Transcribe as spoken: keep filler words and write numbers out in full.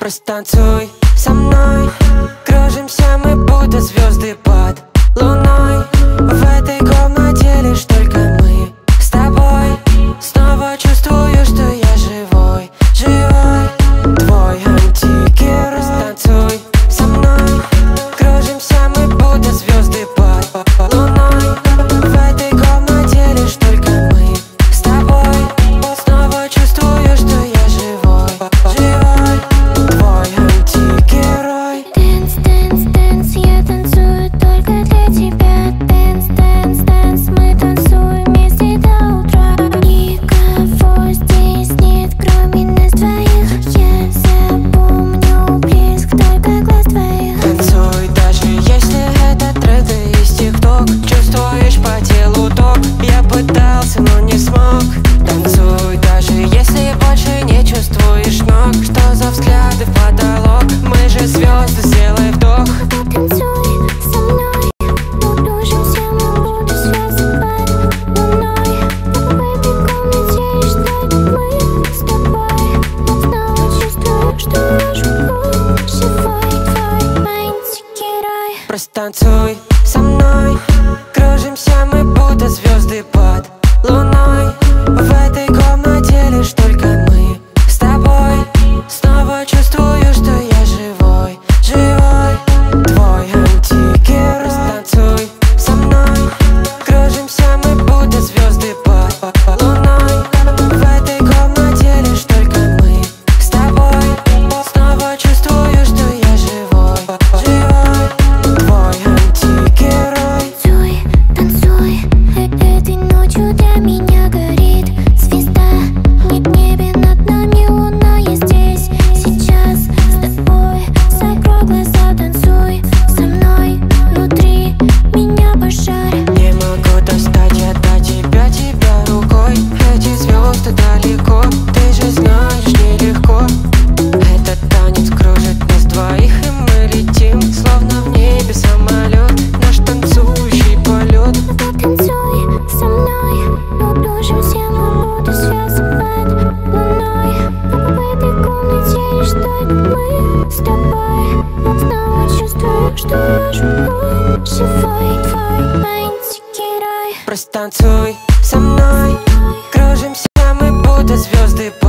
Просто танцуй со мной. Кружимся мы, будто звезды под луной. В этой комнате лишь только мы с тобой. Снова чувствую, что я живой, живой, твой антигерой. Просто танцуй со мной. Кружимся мы, будто звезды под луной. В этой комнате лишь только мы с тобой. Снова чувствую, что я живой, живой, твой антигерой. Dance, dance, dance, я танцую только для тебя. Dance, dance, dance, мы танцуем вместе до утра. Никого здесь нет, кроме нас двоих. Я запомню блеск только глаз твоих. Танцуй, даже если это тренд из ТикТок. Чувствуешь по телу ток. Я пытался, но не смог. Танцуй, даже если больше не чувствуешь ног. Что за взгляды в потолок? Мы же звезды, сделай вдох. Танцуй со мной, кружимся мы, будто звезды под луной. В этой комнате лишь только мы с тобой. Снова чувствую, что я живой, живой, твой антигерой. Просто танцуй со мной. Кружимся мы, будто звезды под луной. В этой комнате лишь только мы с тобой. Снова чувствую, что я живой, живой, твой антигерой. Просто танцуй со мной. Кружимся мы, будто звезды под луной. В этой комнате лишь только мы с тобой. Снова чувствую, что я живой, живой, твой антигерой. Танцуй, танцуй, э- этой ночью для меня горит звезда. Не в небе над нами луна, я здесь, сейчас с тобой. Закрой глаза, танцуй со мной. Внутри меня пожар. Не могу достать я до тебя, тебя рукой. Эти звезды далеко, ты же знаешь, нелегко. Этот танец кружит нас двоих, и мы летим, словно в небе самолет, наш танцующий полет. Танцуй со мной, кружимся мы, будто звезды под луной. В этой комнате лишь только мы с тобой. Снова чувствую, что я живой, живой, твой антигерой. Просто танцуй со мной. Кружимся мы, будто звезды под